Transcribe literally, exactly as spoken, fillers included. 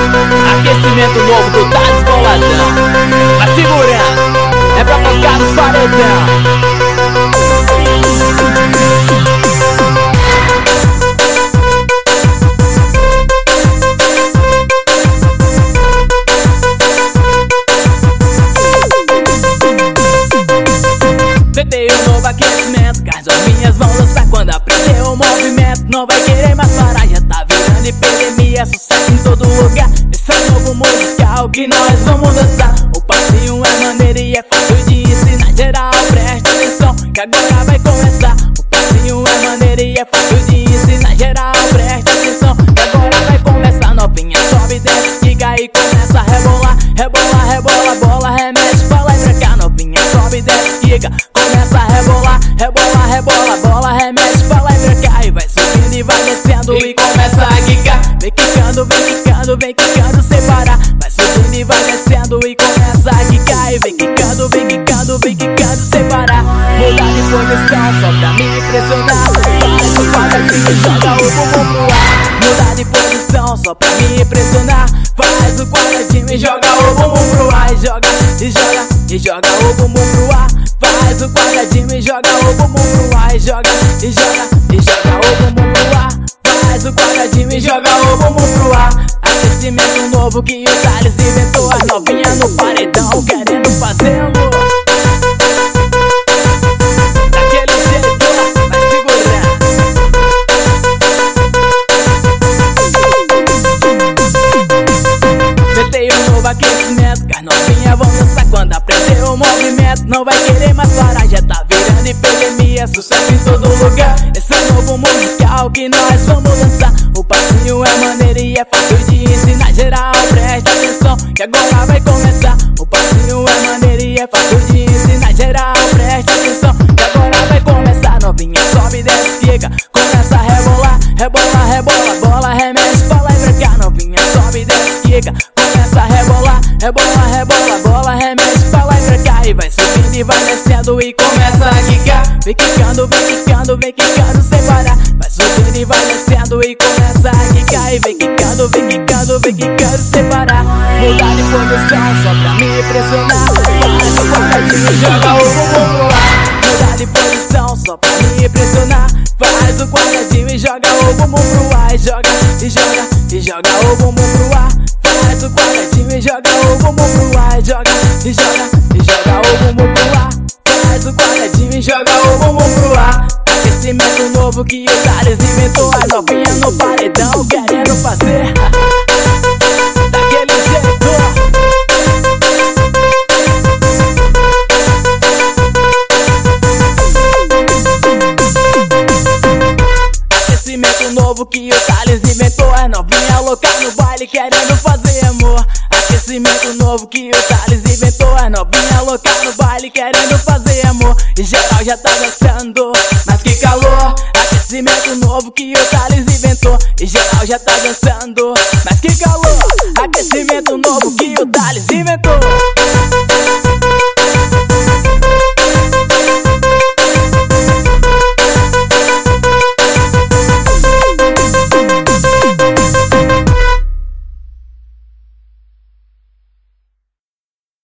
Aquecimento novo do Thales Boladão. Vai segurando, é pra tocar nos paredão. Tentei um novo aquecimento, que as novinhas vão dançar quando aprender o movimento. Não vai querer mais parar, já tá virando epidemia, sucesso em todo lugar. Esse é o novo musical que nós vamos dançar. O passinho é maneiro e é fácil de ensinar. Geral, presta atenção, que agora vai começar. O passinho é maneiro e é fácil de ensinar. Geral, presta atenção, que agora vai começar. Novinha sobe, desce, quica e começa a rebolar. Rebola, rebola, bola, remexe pra lá e pra cá. Novinha sobe, desce, quica, começa a rebolar. Rebola, rebola, bola, remexe pra lá e pra cá. E vai subindo e vai descendo e começa a quicar. Vem quicando, vem quicando, vem quicando sem parar. Vai subindo e vai descendo e começa a quicar. E vem quicando, vem quicando, vem quicando sem parar. Mudar de posição só pra me impressionar. Faz o quadradinho e joga o bumbum pro ar. Mudar de posição só pra me impressionar. Faz o quadradinho e joga o bumbum pro ar. E joga, e joga, e joga o bumbum pro ar. Faz o quadradinho e joga o bumbum pro ar. E joga, e joga, e joga o bumbum pro ar. Faz o quadradinho e joga o bumbum pro ar. Aquecimento novo que o Thales inventou. A novinha no paredão querendo fazer amor. Daquele jeito, vai segurar. Tentei um novo aquecimento, que as novinhas vão dançar quando aprender o movimento. Não vai querer mais parar, já tá virando epidemia, sucesso em todo lugar. Esse é o novo musical que nós vamos dançar. O passinho é maneiro e é fácil de ensinar. Geral, presta atenção, que agora vai começar. O passinho é maneiro e é fácil de ensinar. Geral, presta atenção, que agora vai começar. Novinha sobe, desce, quica, começa a rebolar. Rebola, rebola, bola, remexe pra lá e pra cá. Novinha sobe, desce, quica, começa a rebolar. Rebola, rebola, bola, remexe pra lá e pra cá. E vai subindo e vai descendo e começa a quicar. Vem quicando, vem quicando, vem quicando sem parar. Vai subindo e vai descendo e começa a quicar. E vem quicando, vem quicando, vem quicando sem parar. Mudar de posição só pra me impressionar. Faz o quadradinho e joga o bumbum pro ar. Mudar de posição só pra me impressionar. Faz o quadradinho e joga o bumbum pro ar. E joga, e joga, e joga o bumbum pro ar. Faz o quadradinho e joga o bumbum pro ar. E joga, e joga, e joga o bumbum pro ar. Faz o quadradinho e joga o bumbum pro ar. Aquecimento novo que o Thales inventou. A novinha no paredão querendo fazer daquele jeito. Aquecimento novo que o Thales inventou. A novinha louca no baile querendo fazer amor. Aquecimento novo que o Thales inventou. A novinha louca no baile querendo fazer amor. E geral já tá dançando, mas que calor. Aquecimento novo que o Thales inventou. E geral já tá dançando, mas que calor. Aquecimento novo que o Thales inventou.